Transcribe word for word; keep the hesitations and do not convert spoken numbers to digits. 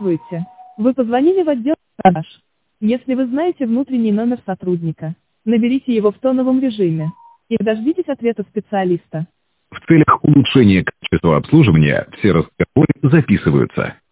Здравствуйте. Вы позвонили в отдел продаж. Если вы знаете внутренний номер сотрудника, наберите его в тоновом режиме и дождитесь ответа специалиста. В целях улучшения качества обслуживания все разговоры записываются.